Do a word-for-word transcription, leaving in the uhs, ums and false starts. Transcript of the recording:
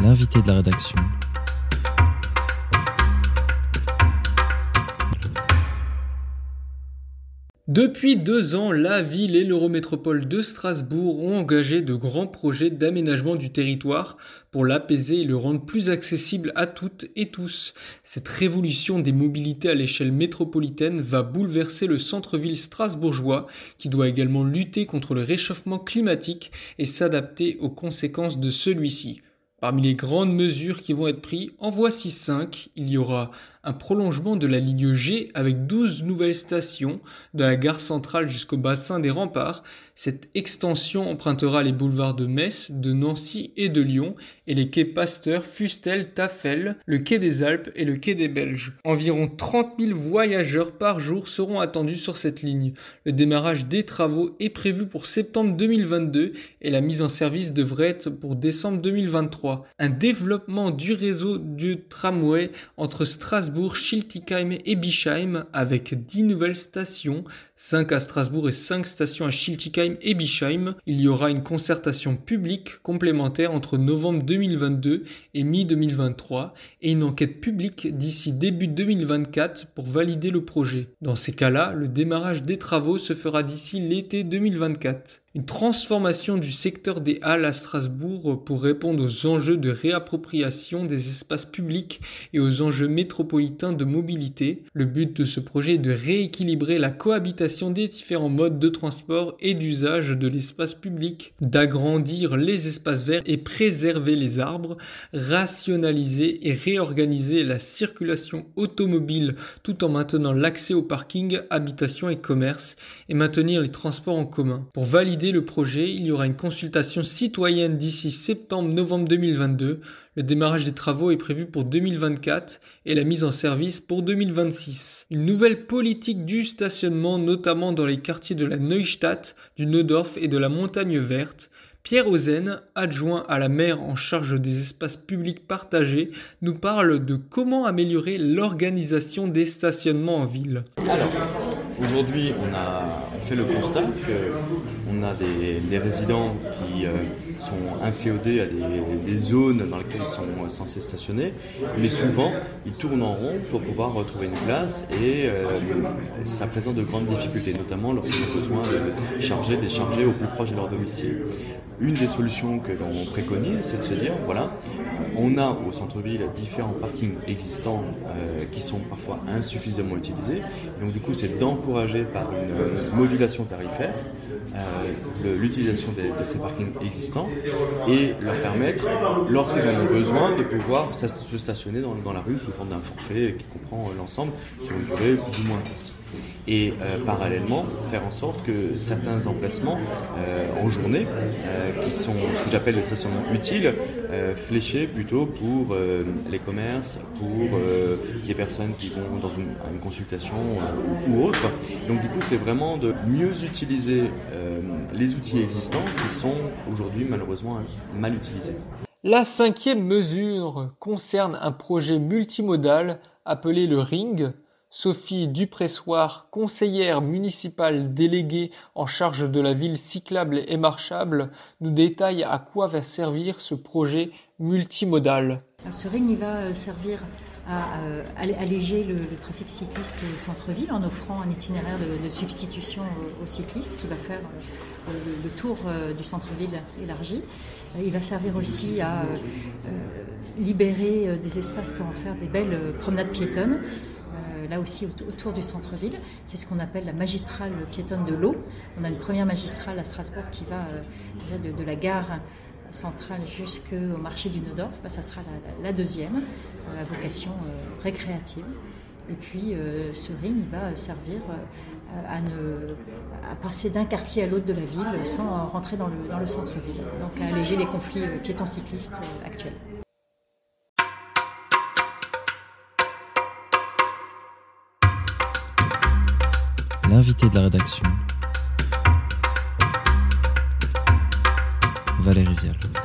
L'invité de la rédaction. Depuis deux ans, la ville et l'Eurométropole de Strasbourg ont engagé de grands projets d'aménagement du territoire pour l'apaiser et le rendre plus accessible à toutes et tous. Cette révolution des mobilités à l'échelle métropolitaine va bouleverser le centre-ville strasbourgeois qui doit également lutter contre le réchauffement climatique et s'adapter aux conséquences de celui-ci. Parmi les grandes mesures qui vont être prises, en voici cinq. Il y aura un prolongement de la ligne G avec douze nouvelles stations de la gare centrale jusqu'au bassin des Remparts. Cette extension empruntera les boulevards de Metz, de Nancy et de Lyon et les quais Pasteur, Fustel, Tafel, le quai des Alpes et le quai des Belges. Environ trente mille voyageurs par jour seront attendus sur cette ligne. Le démarrage des travaux est prévu pour septembre deux mille vingt-deux et la mise en service devrait être pour décembre deux mille vingt-trois. Un développement du réseau du tramway entre Strasbourg, Schiltigheim et Bischheim avec dix nouvelles stations, cinq à Strasbourg et cinq stations à Schiltigheim et Bischheim. Il y aura une concertation publique complémentaire entre novembre deux mille vingt-deux et mi deux mille vingt-trois et une enquête publique d'ici début deux mille vingt-quatre pour valider le projet. Dans ces cas-là, le démarrage des travaux se fera d'ici l'été deux mille vingt-quatre. Une transformation du secteur des halles à Strasbourg pour répondre aux enjeux de réappropriation des espaces publics et aux enjeux métropolitains de mobilité. Le but de ce projet est de rééquilibrer la cohabitation des différents modes de transport et d'usage de l'espace public, d'agrandir les espaces verts et préserver les arbres, rationaliser et réorganiser la circulation automobile tout en maintenant l'accès au parking, habitation et commerce et maintenir les transports en commun. Pour valider le projet, il y aura une consultation citoyenne d'ici septembre-novembre deux mille vingt-deux. Le démarrage des travaux est prévu pour deux mille vingt-quatre et la mise en service pour deux mille vingt-six. Une nouvelle politique du stationnement, notamment dans les quartiers de la Neustadt, du Neudorf et de la Montagne Verte. Pierre Ozen, adjoint à la maire en charge des espaces publics partagés, nous parle de comment améliorer l'organisation des stationnements en ville. Alors, aujourd'hui, on a on fait le constat qu'on a des, des résidents qui euh, sont inféodés à des, des zones dans lesquelles ils sont censés stationner, mais souvent, ils tournent en rond pour pouvoir retrouver une place et euh, ça présente de grandes difficultés, notamment lorsqu'ils ont besoin de charger, décharger au plus proche de leur domicile. Une des solutions que l'on préconise, c'est de se dire, voilà, on a au centre-ville différents parkings existants euh, qui sont parfois insuffisamment utilisés. Donc du coup, c'est d'encourager par une euh, modulation tarifaire euh, le, l'utilisation des, de ces parkings existants et leur permettre, lorsqu'ils en ont besoin, de pouvoir se stationner dans, dans la rue sous forme d'un forfait qui comprend euh, l'ensemble sur une durée plus ou moins courte. Et euh, parallèlement faire en sorte que certains emplacements euh, en journée euh, qui sont ce que j'appelle les stationnements utiles euh, fléchés plutôt pour euh, les commerces, pour euh, des personnes qui vont dans une, une consultation euh, ou autre. Donc du coup c'est vraiment de mieux utiliser euh, les outils existants qui sont aujourd'hui malheureusement mal utilisés. La cinquième mesure concerne un projet multimodal appelé le Ring. Sophie Dupressoir, conseillère municipale déléguée en charge de la ville cyclable et marchable, nous détaille à quoi va servir ce projet multimodal. Alors ce ring il va servir à euh, alléger le, le trafic cycliste au centre-ville en offrant un itinéraire de, de substitution aux, aux cyclistes qui va faire euh, le, le tour euh, du centre-ville élargi. Il va servir aussi à euh, libérer euh, des espaces pour en faire des belles euh, promenades piétonnes. Là aussi autour du centre-ville, c'est ce qu'on appelle la magistrale piétonne de l'eau. On a une première magistrale à Strasbourg qui va euh, de, de la gare centrale jusqu'au marché du Neudorf. Bah, ça sera la, la deuxième, euh, à vocation euh, récréative. Et puis euh, ce ring il va servir euh, à, ne, à passer d'un quartier à l'autre de la ville sans rentrer dans le, dans le centre-ville, donc à alléger les conflits euh, piétons-cyclistes euh, actuels. L'invité de la rédaction, Valérie Vial.